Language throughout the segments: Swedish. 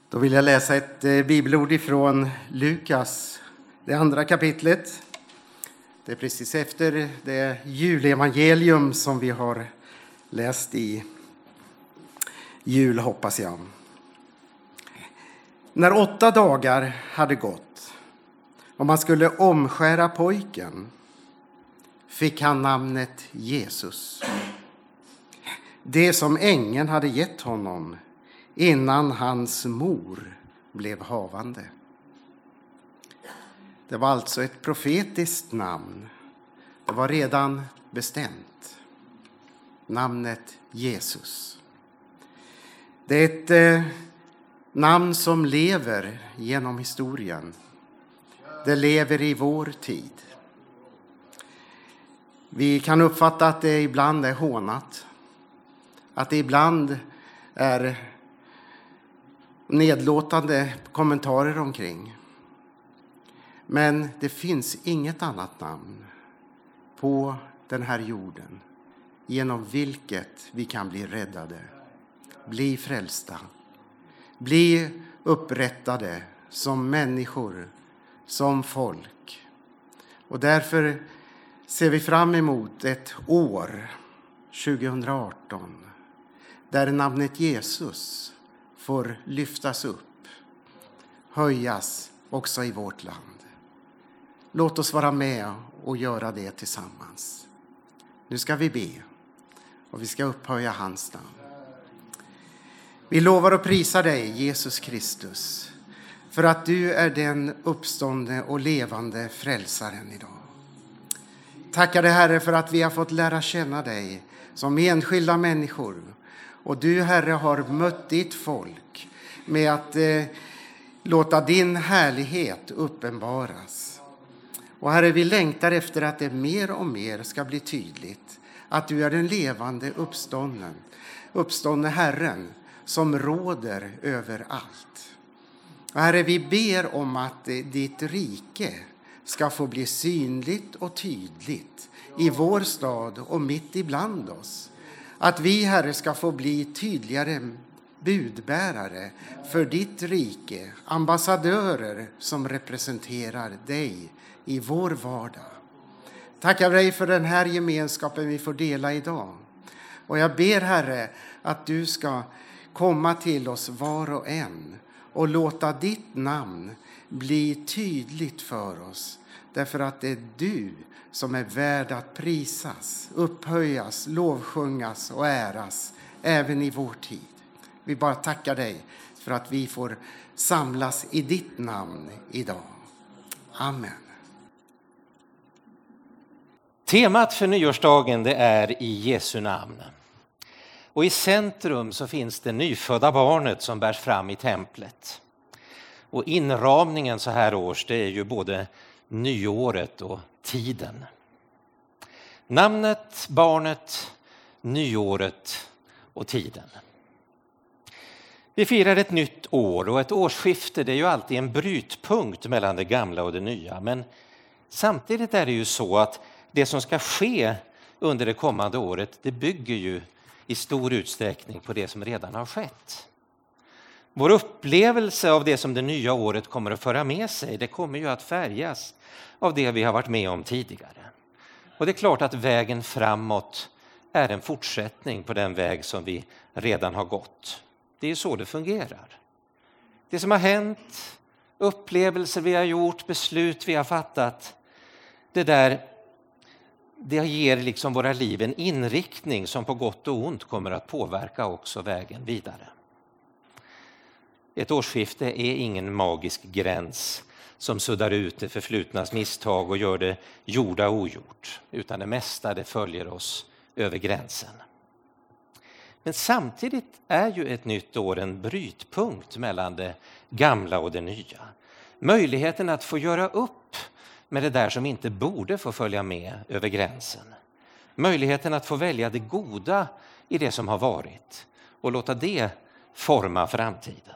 Då vill jag läsa ett bibelord ifrån Lukas, det andra kapitlet. Det är precis efter det julevangelium som vi har läst i jul, hoppas jag. När 8 dagar hade gått och man skulle omskära pojken fick han namnet Jesus. Det som ängeln hade gett honom innan hans mor blev havande. Det var alltså ett profetiskt namn. Det var redan bestämt. Namnet Jesus. Det är ett namn som lever genom historien. Det lever i vår tid. Vi kan uppfatta att det ibland är hånat. Att det ibland är nedlåtande kommentarer omkring. Men det finns inget annat namn på den här jorden genom vilket vi kan bli räddade, bli frälsta, bli upprättade som människor, som folk. Och därför ser vi fram emot ett år, 2018, där namnet Jesus får lyftas upp, höjas också i vårt land. Låt oss vara med och göra det tillsammans. Nu ska vi be och vi ska upphöja hans namn. Vi lovar och prisar dig, Jesus Kristus, för att du är den uppståndne och levande frälsaren idag. Tackar dig, Herre, för att vi har fått lära känna dig som enskilda människor. Och du, Herre, har mött ditt folk med att låta din härlighet uppenbaras. Och Herre, vi längtar efter att det mer och mer ska bli tydligt att du är den levande uppståndne Herren som råder över allt. Och Herre, vi ber om att ditt rike ska få bli synligt och tydligt i vår stad och mitt ibland oss. Att vi, Herre, ska få bli tydligare budbärare för ditt rike, ambassadörer som representerar dig i vår vardag. Tackar dig för den här gemenskapen vi får dela idag. Och jag ber, Herre, att du ska komma till oss var och en och låta ditt namn bli tydligt för oss. Därför att det är du som är värd att prisas, upphöjas, lovsjungas och äras även i vår tid. Vi bara tackar dig för att vi får samlas i ditt namn idag. Amen. Temat för nyårsdagen, det är i Jesu namn. Och i centrum så finns det nyfödda barnet som bärs fram i templet. Och inramningen så här års, det är ju både nyåret och tiden. Namnet, barnet, nyåret och tiden. Vi firar ett nytt år, och ett årsskifte, det är ju alltid en brytpunkt mellan det gamla och det nya. Men samtidigt är det ju så att det som ska ske under det kommande året, det bygger ju i stor utsträckning på det som redan har skett. Vår upplevelse av det som det nya året kommer att föra med sig, det kommer ju att färgas av det vi har varit med om tidigare. Och det är klart att vägen framåt är en fortsättning på den väg som vi redan har gått. Det är så det fungerar. Det som har hänt, upplevelser vi har gjort, beslut vi har fattat, det ger liksom våra liv en inriktning som på gott och ont kommer att påverka också vägen vidare. Ett årsskifte är ingen magisk gräns som suddar ut det förflutnas misstag och gör det gjorda ogjort, utan det mesta det följer oss över gränsen. Men samtidigt är ju ett nytt år en brytpunkt mellan det gamla och det nya. Möjligheten att få göra upp med det där som inte borde få följa med över gränsen. Möjligheten att få välja det goda i det som har varit och låta det forma framtiden.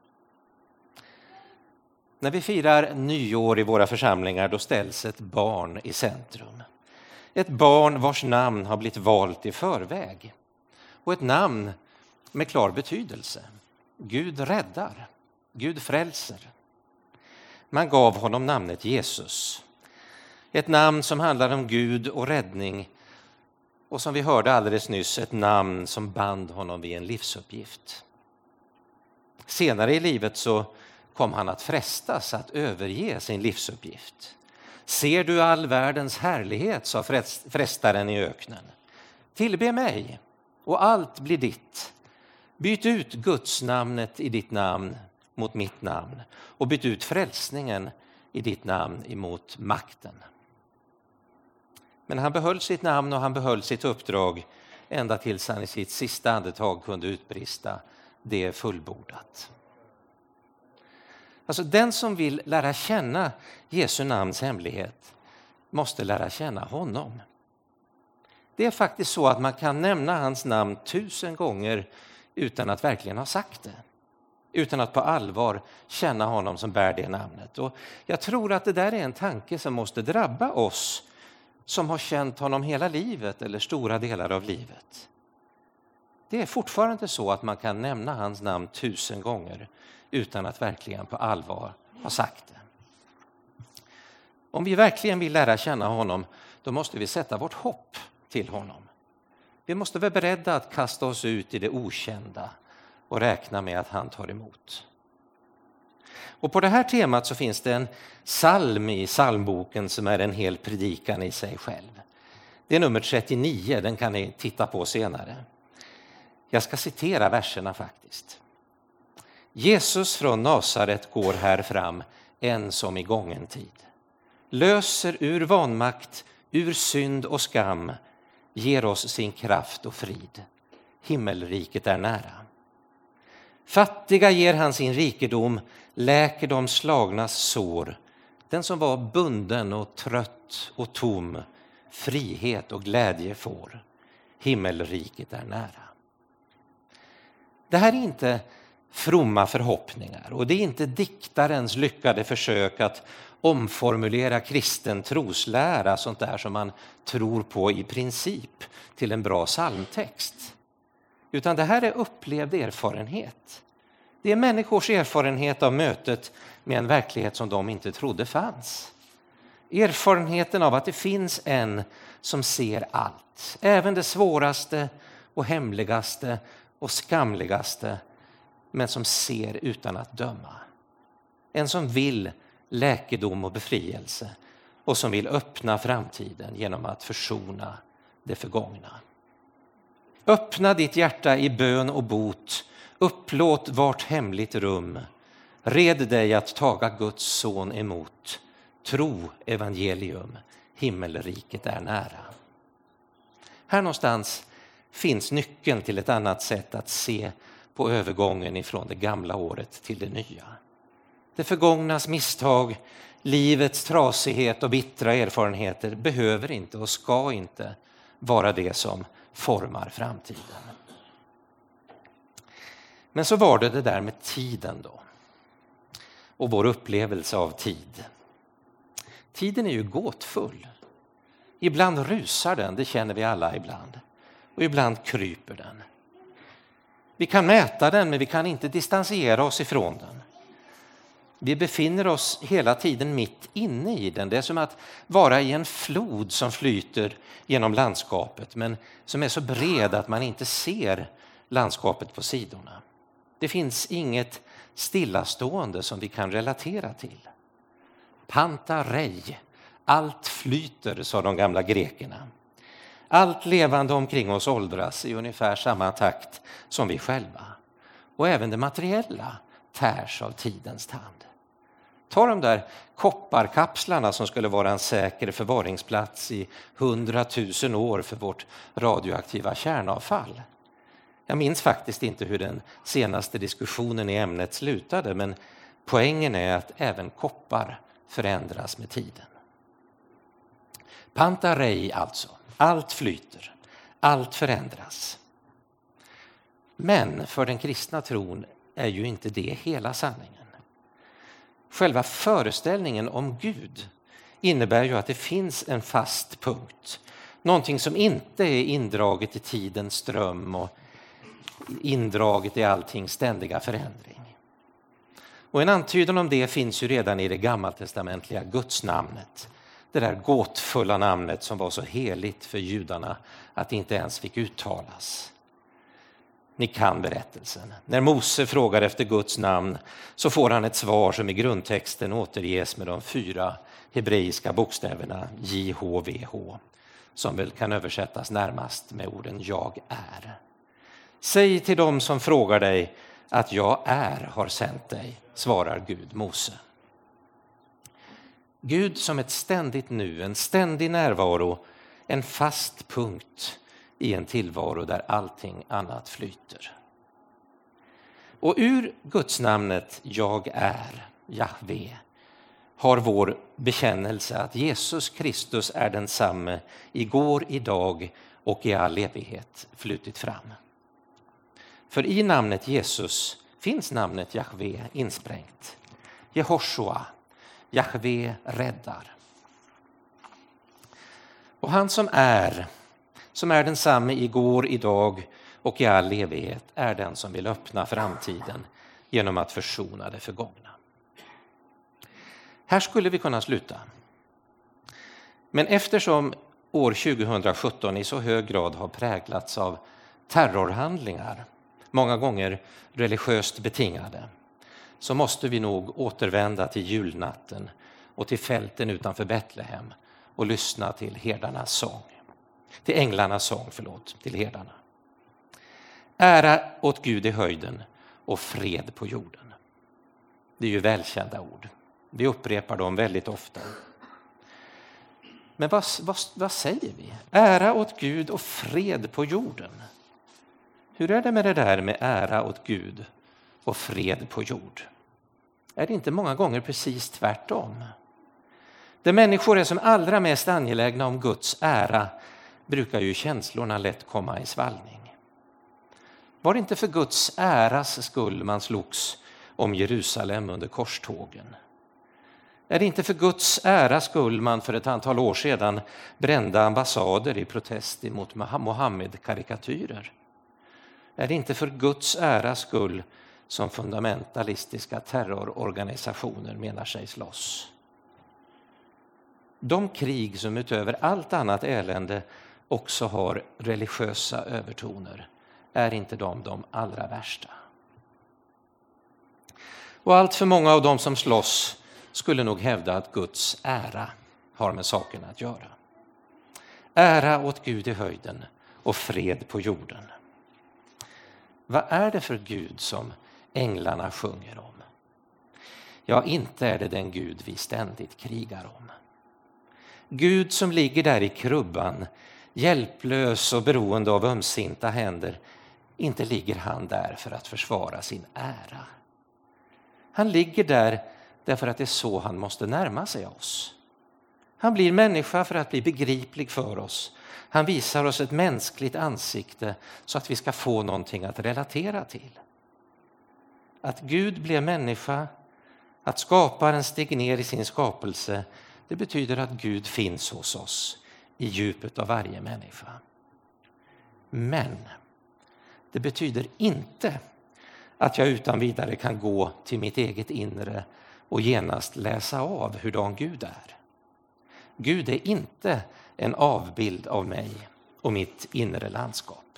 När vi firar nyår i våra församlingar, då ställs ett barn i centrum. Ett barn vars namn har blivit valt i förväg. Och ett namn med klar betydelse. Gud räddar. Gud frälser. Man gav honom namnet Jesus. Ett namn som handlar om Gud och räddning. Och som vi hörde alldeles nyss, ett namn som band honom vid en livsuppgift. Senare i livet så kom han att frestas att överge sin livsuppgift. Ser du all världens härlighet, sa frestaren i öknen. Tillbe mig och allt blir ditt. Byt ut Guds namnet i ditt namn mot mitt namn och byt ut frälsningen i ditt namn emot makten. Men han behöll sitt namn och han behöll sitt uppdrag ända tills han i sitt sista andetag kunde utbrista: det är fullbordat. Alltså den som vill lära känna Jesu namns hemlighet måste lära känna honom. Det är faktiskt så att man kan nämna hans namn 1000 gånger utan att verkligen ha sagt det. Utan att på allvar känna honom som bär det namnet. Och jag tror att det där är en tanke som måste drabba oss som har känt honom hela livet eller stora delar av livet. Det är fortfarande så att man kan nämna hans namn 1000 gånger utan att verkligen på allvar ha sagt det. Om vi verkligen vill lära känna honom, då måste vi sätta vårt hopp till honom. Vi måste vara beredda att kasta oss ut i det okända och räkna med att han tar emot. Och på det här temat så finns det en psalm i psalmboken som är en hel predikan i sig själv. Det är nummer 39, den kan ni titta på senare. Jag ska citera verserna faktiskt. Jesus från Nasaret går här fram, en som i gången tid. Löser ur vanmakt, ur synd och skam, ger oss sin kraft och frid. Himmelriket är nära. Fattiga ger han sin rikedom, läker de slagnas sår. Den som var bunden och trött och tom, frihet och glädje får. Himmelriket är nära. Det här är inte fromma förhoppningar och det är inte diktarens lyckade försök att omformulera kristen troslära, sånt där som man tror på i princip, till en bra psalmtext. Utan det här är upplevd erfarenhet. Det är människors erfarenhet av mötet med en verklighet som de inte trodde fanns. Erfarenheten av att det finns en som ser allt, även det svåraste och hemligaste och skamligaste, men som ser utan att döma. En som vill läkedom och befrielse och som vill öppna framtiden genom att försona det förgångna. Öppna ditt hjärta i bön och bot, upplåt vart hemligt rum, red dig att taga Guds son emot, tro evangelium, himmelriket är nära. Här någonstans finns nyckeln till ett annat sätt att se på övergången ifrån det gamla året till det nya. Det förgångnas misstag, livets trasighet och bittra erfarenheter behöver inte och ska inte vara det som formar framtiden. Men så var det där med tiden då. Och vår upplevelse av tid. Tiden är ju gåtfull. Ibland rusar den, det känner vi alla ibland. Och ibland kryper den. Vi kan mäta den, men vi kan inte distansera oss ifrån den. Vi befinner oss hela tiden mitt inne i den. Det är som att vara i en flod som flyter genom landskapet, men som är så bred att man inte ser landskapet på sidorna. Det finns inget stillastående som vi kan relatera till. Panta rei, allt flyter, sa de gamla grekerna. Allt levande omkring oss åldras i ungefär samma takt som vi själva. Och även det materiella tärs av tidens tand. Ta de där kopparkapslarna som skulle vara en säker förvaringsplats i 100 000 år för vårt radioaktiva kärnavfall. Jag minns faktiskt inte hur den senaste diskussionen i ämnet slutade, men poängen är att även koppar förändras med tiden. Panta rei alltså. Allt flyter, allt förändras. Men för den kristna tron är ju inte det hela sanningen. Själva föreställningen om Gud innebär ju att det finns en fast punkt. Någonting som inte är indraget i tidens ström och indraget i alltings ständiga förändring. Och en antydan om det finns ju redan i det gammaltestamentliga gudsnamnet. Det där gåtfulla namnet som var så heligt för judarna att det inte ens fick uttalas. Ni kan berättelsen. När Mose frågar efter Guds namn så får han ett svar som i grundtexten återges med de 4 hebreiska bokstäverna JHVH, som väl kan översättas närmast med orden jag är. Säg till dem som frågar dig att jag har sänt dig, svarar Gud Mose. Gud som ett ständigt nu, en ständig närvaro, en fast punkt i en tillvaro där allting annat flyter. Och ur gudsnamnet jag är, Jahve, har vår bekännelse att Jesus Kristus är densamme igår, idag och i all evighet flutit fram. För i namnet Jesus finns namnet Jahve insprängt. Jehoshua, Jahve räddar. Och han som är densamme igår, idag och i all evighet är den som vill öppna framtiden genom att försona det förgångna. Här skulle vi kunna sluta. Men eftersom år 2017 i så hög grad har präglats av terrorhandlingar, många gånger religiöst betingade, så måste vi nog återvända till julnatten och till fälten utanför Betlehem och lyssna till herdarnas sång. Till änglarnas sång, till herdarna. Ära åt Gud i höjden och fred på jorden. Det är ju välkända ord. Vi upprepar dem väldigt ofta. Men vad säger vi? Ära åt Gud och fred på jorden. Hur är det med det där med ära åt Gud och fred på jord? Är det inte många gånger precis tvärtom? Där människor är som allra mest angelägna om Guds ära brukar ju känslorna lätt komma i svallning. Var det inte för Guds äras skull man slogs om Jerusalem under korstågen? Är det inte för Guds äras skull man för ett antal år sedan brände ambassader i protest mot Mohammed-karikatyrer? Är det inte för Guds äras skull som fundamentalistiska terrororganisationer menar sig slåss? De krig som utöver allt annat elände också har religiösa övertoner, är inte de allra värsta? Och allt för många av dem som slåss skulle nog hävda att Guds ära har med saken att göra. Ära åt Gud i höjden och fred på jorden. Vad är det för Gud som änglarna sjunger om? Ja, inte är det den Gud vi ständigt krigar om. Gud som ligger där i krubban, hjälplös och beroende av ömsinta händer, inte ligger han där för att försvara sin ära. Han ligger där därför att det är så han måste närma sig oss. Han blir människa för att bli begriplig för oss. Han visar oss ett mänskligt ansikte så att vi ska få någonting att relatera till. Att Gud blev människa, att skaparen steg ner i sin skapelse, det betyder att Gud finns hos oss i djupet av varje människa. Men det betyder inte att jag utan vidare kan gå till mitt eget inre och genast läsa av hurdan Gud är. Gud är inte en avbild av mig och mitt inre landskap.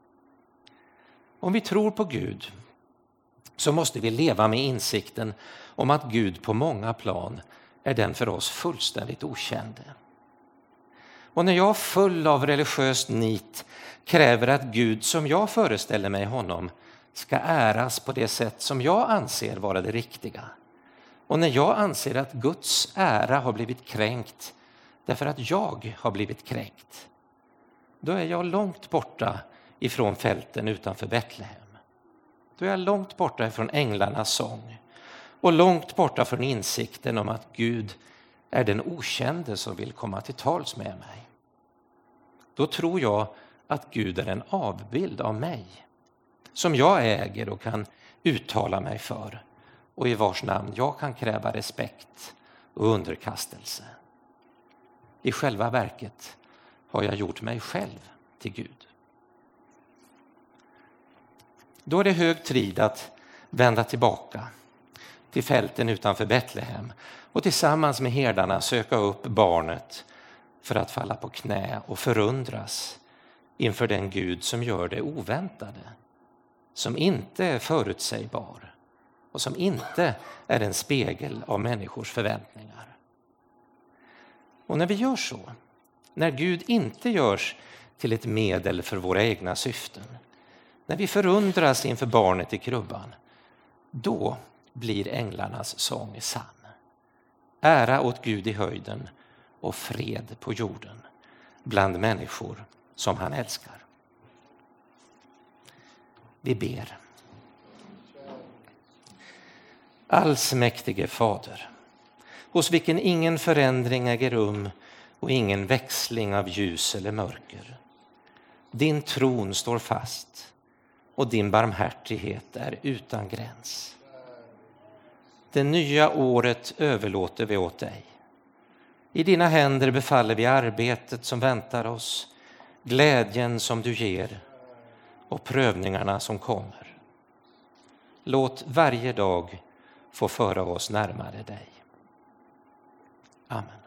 Om vi tror på Gud så måste vi leva med insikten om att Gud på många plan är den för oss fullständigt okände. Och när jag full av religiöst nit kräver att Gud som jag föreställer mig honom ska äras på det sätt som jag anser vara det riktiga, och när jag anser att Guds ära har blivit kränkt därför att jag har blivit kränkt, då är jag långt borta ifrån fälten utanför Betlehem. Då är jag långt borta ifrån änglarnas sång och långt borta från insikten om att Gud är den okände som vill komma till tals med mig. Då tror jag att Gud är en avbild av mig som jag äger och kan uttala mig för, och i vars namn jag kan kräva respekt och underkastelse. I själva verket har jag gjort mig själv till Gud. Då är det hög tid att vända tillbaka till fälten utanför Betlehem och tillsammans med herdarna söka upp barnet för att falla på knä och förundras inför den Gud som gör det oväntade, som inte är förutsägbar och som inte är en spegel av människors förväntningar. Och när vi gör så, när Gud inte görs till ett medel för våra egna syften, när vi förundras inför barnet i krubban, då blir änglarnas sång sann. Ära åt Gud i höjden och fred på jorden bland människor som han älskar. Vi ber. Allsmäktige Fader, hos vilken ingen förändring äger rum och ingen växling av ljus eller mörker. Din tron står fast och din barmhärtighet är utan gräns. Det nya året överlåter vi åt dig. I dina händer befaller vi arbetet som väntar oss, glädjen som du ger och prövningarna som kommer. Låt varje dag få föra oss närmare dig. Amen.